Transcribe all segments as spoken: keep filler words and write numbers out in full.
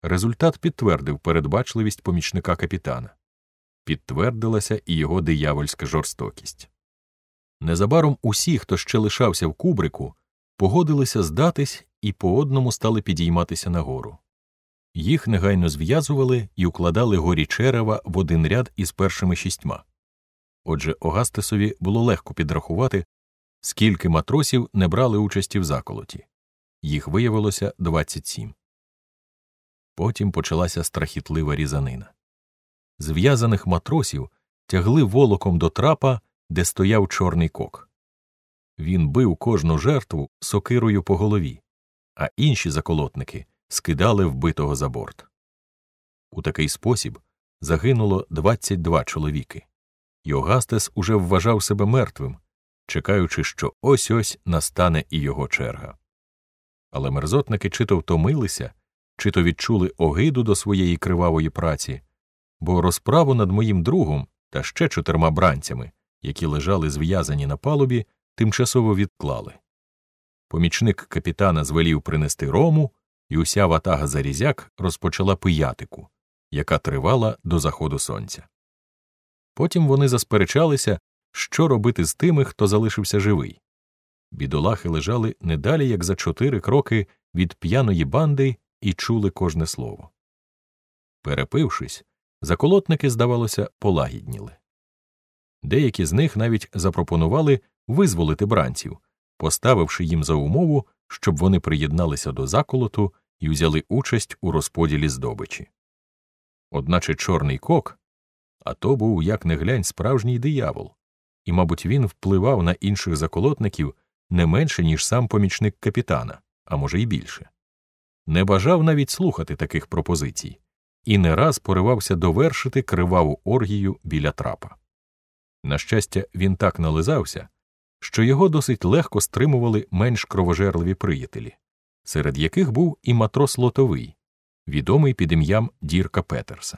Результат підтвердив передбачливість помічника капітана. Підтвердилася і його диявольська жорстокість. Незабаром усі, хто ще лишався в кубрику, погодилися здатись і по одному стали підійматися нагору. Їх негайно зв'язували і укладали горі черева в один ряд із першими шістьма. Отже, Огастесові було легко підрахувати, скільки матросів не брали участі в заколоті. Їх виявилося двадцять сім. Потім почалася страхітлива різанина. Зв'язаних матросів тягли волоком до трапа, де стояв Чорний Кок. Він бив кожну жертву сокирою по голові, а інші заколотники скидали вбитого за борт. У такий спосіб загинуло двадцять два чоловіки, і Огастес уже вважав себе мертвим, чекаючи, що ось-ось настане і його черга. Але мерзотники чи то втомилися, чи то відчули огиду до своєї кривавої праці, бо розправу над моїм другом та ще чотирма бранцями, які лежали зв'язані на палубі, тимчасово відклали. Помічник капітана звелів принести рому, і уся ватага зарізяк розпочала пиятику, яка тривала до заходу сонця. Потім вони засперечалися, що робити з тими, хто залишився живий. Бідолахи лежали не далі, як за чотири кроки від п'яної банди, і чули кожне слово. Перепившись, заколотники, здавалося, полагідніли. Деякі з них навіть запропонували визволити бранців, поставивши їм за умову, щоб вони приєдналися до заколоту і взяли участь у розподілі здобичі. Одначе Чорний Кок, а то був як не глянь справжній диявол, і, мабуть, він впливав на інших заколотників не менше, ніж сам помічник капітана, а може й більше. Не бажав навіть слухати таких пропозицій, і не раз поривався довершити криваву оргію біля трапа. На щастя, він так нализався, що його досить легко стримували менш кровожерливі приятелі, серед яких був і матрос Лотовий, відомий під ім'ям Дірка Петерса.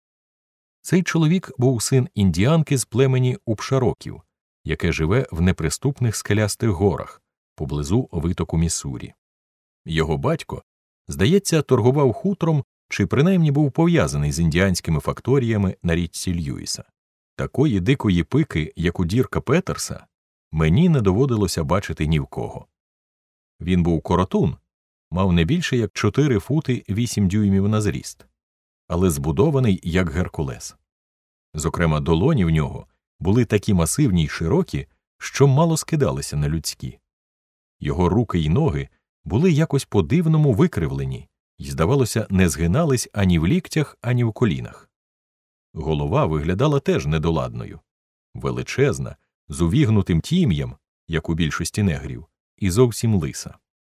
Цей чоловік був син індіанки з племені Упшароків, яке живе в неприступних скелястих горах поблизу витоку Міссурі. Його батько, здається, торгував хутром чи принаймні був пов'язаний з індіанськими факторіями на річці Льюіса. Такої дикої пики, як у Дірка Петерса, мені не доводилося бачити ні в кого. Він був коротун, мав не більше як чотири фути вісім дюймів на зріст, але збудований як Геркулес. Зокрема, долоні в нього були такі масивні й широкі, що мало скидалися на людські. Його руки й ноги були якось по-дивному викривлені й, здавалося, не згинались ані в ліктях, ані в колінах. Голова виглядала теж недоладною, величезна, з увігнутим тім'ям, як у більшості негрів, і зовсім лиса.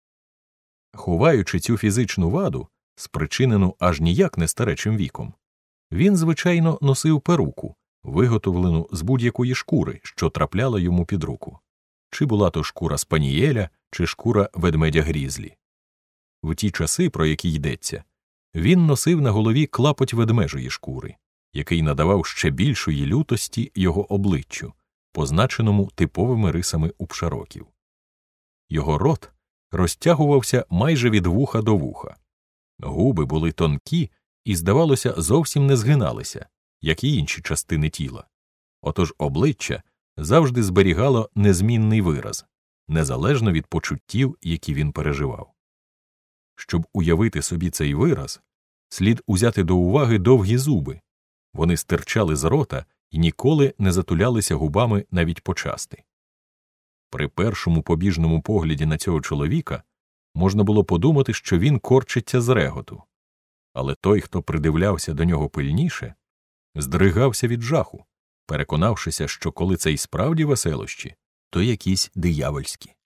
Ховаючи цю фізичну ваду, спричинену аж ніяк не старечим віком, він, звичайно, носив перуку, виготовлену з будь-якої шкури, що трапляла йому під руку. Чи була то шкура спанієля, чи шкура ведмедя грізлі. В ті часи, про які йдеться, він носив на голові клапоть ведмежої шкури, який надавав ще більшої лютості його обличчю, позначеному типовими рисами упшароків. Його рот розтягувався майже від вуха до вуха. Губи були тонкі і, здавалося, зовсім не згиналися, як і інші частини тіла. Отож обличчя завжди зберігало незмінний вираз, незалежно від почуттів, які він переживав. Щоб уявити собі цей вираз, слід узяти до уваги довгі зуби. Вони стирчали з рота і ніколи не затулялися губами навіть почасти. При першому побіжному погляді на цього чоловіка можна було подумати, що він корчиться з реготу. Але той, хто придивлявся до нього пильніше, здригався від жаху, переконавшися, що коли це й справді веселощі, то якісь диявольські.